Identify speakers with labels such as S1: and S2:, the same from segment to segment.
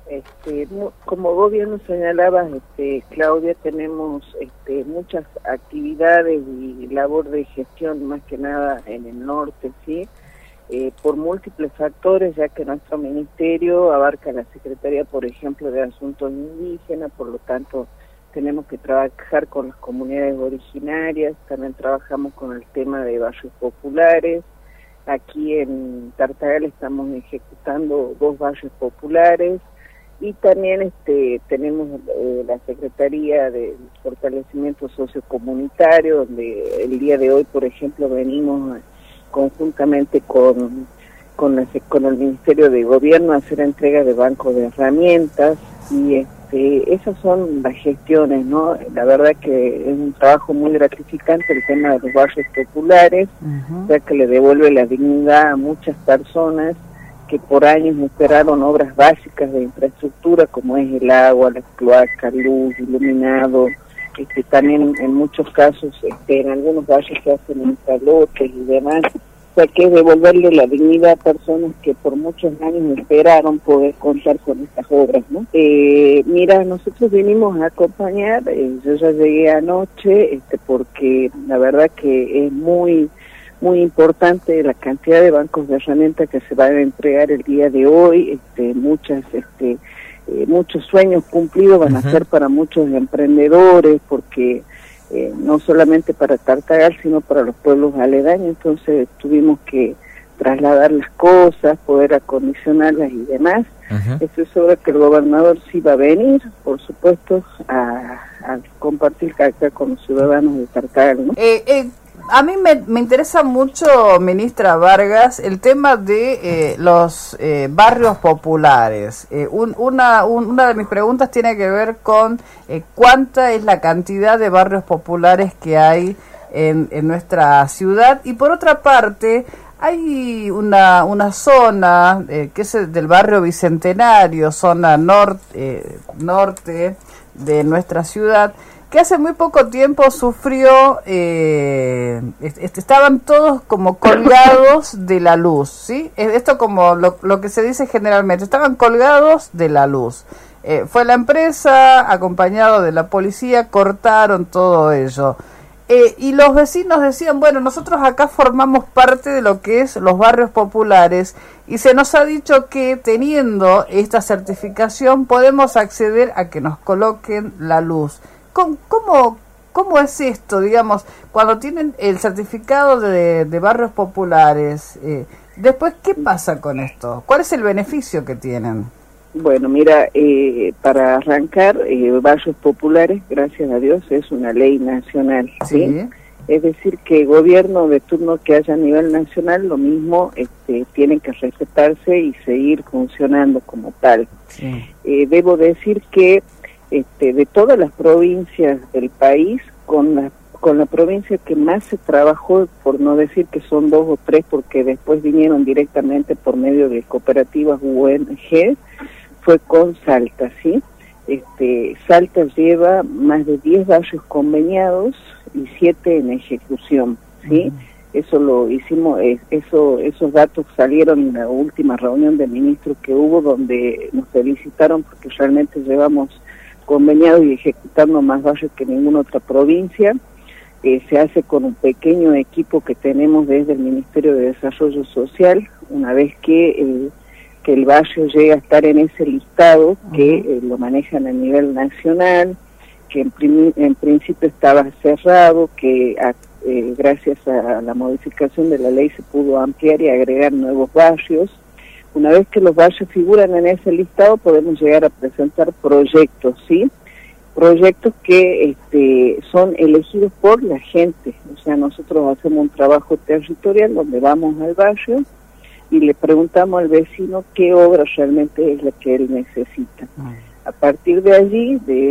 S1: Como vos bien nos señalabas, Claudia, tenemos muchas actividades y labor de gestión, más que nada en el norte, ¿sí? Por múltiples factores, ya que nuestro ministerio abarca la Secretaría, por ejemplo, de Asuntos Indígenas, por lo tanto tenemos que trabajar con las comunidades originarias, también trabajamos con el tema de barrios populares. Aquí en Tartagal estamos ejecutando 2 barrios populares y también tenemos la Secretaría de Fortalecimiento Sociocomunitario, donde el día de hoy, por ejemplo, venimos conjuntamente con el Ministerio de Gobierno a hacer entrega de bancos de herramientas y esas son las gestiones, ¿no? La verdad que es un trabajo muy gratificante el tema de los barrios populares, ya que le devuelve la dignidad a muchas personas que por años esperaron obras básicas de infraestructura como es el agua, la cloaca, luz, iluminado, también en muchos casos en algunos barrios se hacen infralotes y demás. O sea que es devolverle la dignidad a personas que por muchos años esperaron poder contar con estas obras, ¿no? Mira, nosotros vinimos a acompañar, yo ya llegué anoche, porque la verdad que es muy importante la cantidad de bancos de herramientas que se van a entregar el día de hoy, muchos sueños cumplidos van a ser para muchos emprendedores, porque no solamente para Tartagal, sino para los pueblos aledaños, entonces tuvimos que trasladar las cosas, poder acondicionarlas y demás. Estoy segura que el gobernador sí va a venir, por supuesto, a compartir acá con los ciudadanos de Tartagal, ¿no?
S2: A mí me interesa mucho, ministra Vargas, el tema de los barrios populares. Una de mis preguntas tiene que ver con cuánta es la cantidad de barrios populares que hay en nuestra ciudad. Y por otra parte, hay una zona que es del barrio Bicentenario, zona norte de nuestra ciudad, que hace muy poco tiempo sufrió, estaban todos como colgados de la luz, ¿sí? Esto como lo que se dice generalmente, estaban colgados de la luz. Fue la empresa, acompañado de la policía, cortaron todo ello. Y los vecinos decían, bueno, nosotros acá formamos parte de lo que es los barrios populares y se nos ha dicho que teniendo esta certificación podemos acceder a que nos coloquen la luz. ¿Cómo es esto, digamos, cuando tienen el certificado de barrios populares? Después, ¿qué pasa con esto? ¿Cuál es el beneficio que tienen?
S1: Bueno, mira, para arrancar, barrios populares, gracias a Dios, es una ley nacional, ¿sí? Es decir, que el gobierno de turno que haya a nivel nacional, lo mismo, tienen que respetarse y seguir funcionando como tal. Sí. Debo decir que de todas las provincias del país, con la provincia que más se trabajó, por no decir que son 2 o 3, porque después vinieron directamente por medio de cooperativas ONG, fue con Salta, ¿sí? Salta lleva más de 10 barrios conveniados y 7 en ejecución, ¿sí? Eso lo hicimos, esos datos salieron en la última reunión de ministros que hubo, donde nos felicitaron porque realmente llevamos conveniado y ejecutando más barrios que ninguna otra provincia. Se hace con un pequeño equipo que tenemos desde el Ministerio de Desarrollo Social, una vez que el barrio llega a estar en ese listado, que lo manejan a nivel nacional, que en principio estaba cerrado, que gracias a la modificación de la ley se pudo ampliar y agregar nuevos barrios. Una vez que los barrios figuran en ese listado, podemos llegar a presentar proyectos, ¿sí? Proyectos que son elegidos por la gente. O sea, nosotros hacemos un trabajo territorial donde vamos al barrio y le preguntamos al vecino qué obra realmente es la que él necesita. A partir de allí, de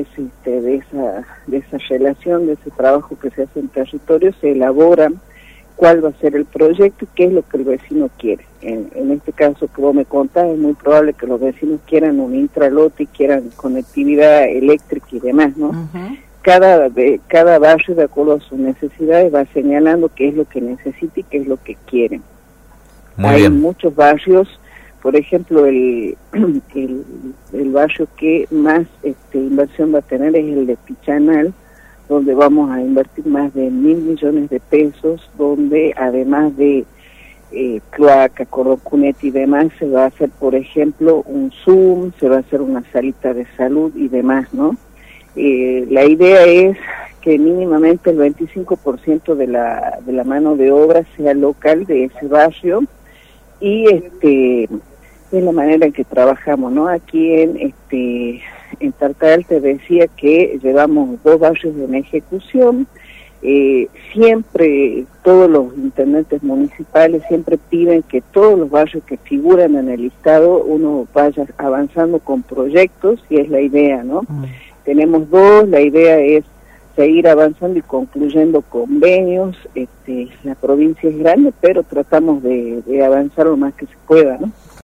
S1: esa relación, de ese trabajo que se hace en territorio, se elabora cuál va a ser el proyecto y qué es lo que el vecino quiere. En este caso que vos me contás, es muy probable que los vecinos quieran un intralote y quieran conectividad eléctrica y demás, ¿no? Cada barrio, de acuerdo a sus necesidades, va señalando qué es lo que necesita y qué es lo que quieren. Hay muchos barrios Por ejemplo, el barrio que más inversión va a tener es el de Pichanal, donde vamos a invertir más de 1.000 millones de pesos, donde además de cloaca, cordón cuneta y demás, se va a hacer, por ejemplo, un Zoom, se va a hacer una salita de salud y demás, ¿no? La idea es que mínimamente el 25% de la mano de obra sea local de ese barrio, y es la manera en que trabajamos, ¿no? Aquí en Tartagal te decía que llevamos 2 barrios en ejecución. Siempre todos los intendentes municipales siempre piden que todos los barrios que figuran en el listado uno vaya avanzando con proyectos, y es la idea, ¿no? Tenemos 2, la idea es seguir avanzando y concluyendo convenios. La provincia es grande, pero tratamos de avanzar lo más que se pueda, ¿no?